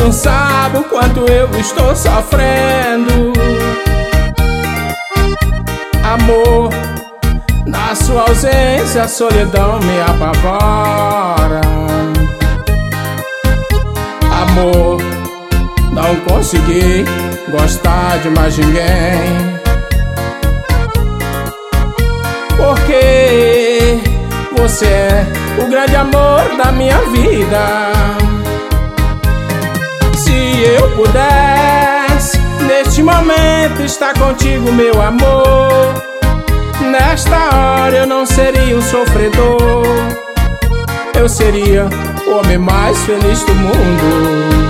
não sabe o quanto eu estou sofrendo. Amor, na sua ausência a solidão me apavora. Amor, não consegui gostar de mais ninguém, porque você é o grande amor da minha vida. Se eu pudesse, neste momento, estar contigo, meu amor, nesta hora eu não seria um sofredor. Eu seria o homem mais feliz do mundo.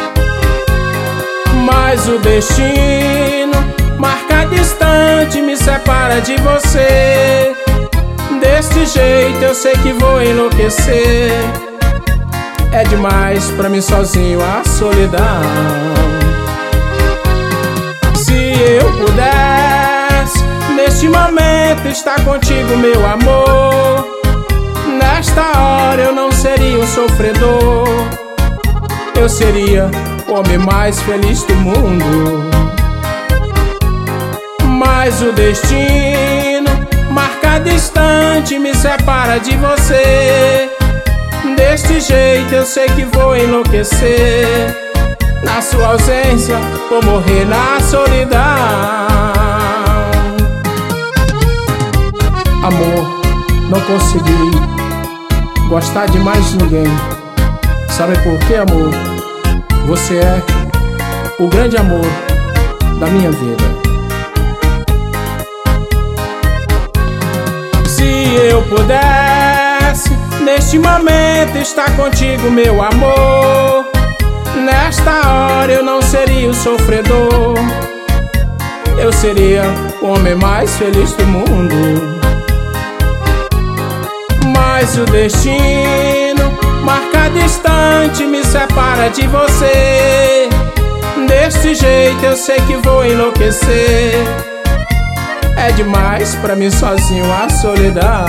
Mas o destino marca distante, me separa de você. Desse jeito eu sei que vou enlouquecer. É demais pra mim sozinho a solidão. Se eu pudesse, neste momento, estar contigo, meu amor, nesta hora eu não seria um sofredor. Eu seria o homem mais feliz do mundo. Mas o destino marca distante, me separa de você. Deste jeito eu sei que vou enlouquecer. Na sua ausência vou morrer na solidão. Amor, não consegui gostar de mais ninguém. Sabe por quê, amor? Você é o grande amor da minha vida. Se eu pudesse, neste momento, estar contigo, meu amor, nesta hora eu não seria o sofredor. Eu seria o homem mais feliz do mundo. Mas o destino marca distante, me separa de você. Deste jeito eu sei que vou enlouquecer. É demais pra mim sozinho a solidão.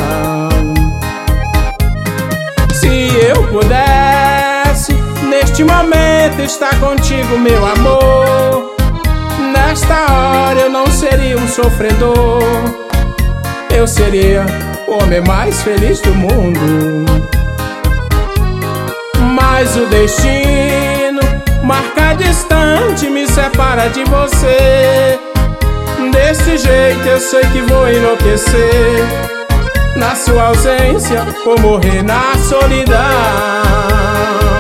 Se eu pudesse, neste momento, estar contigo, meu amor, nesta hora eu não seria um sofredor. Eu seria o homem mais feliz do mundo. Mas o destino marca distante, me separa de você. Desse jeito eu sei que vou enlouquecer. Na sua ausência vou morrer na solidão.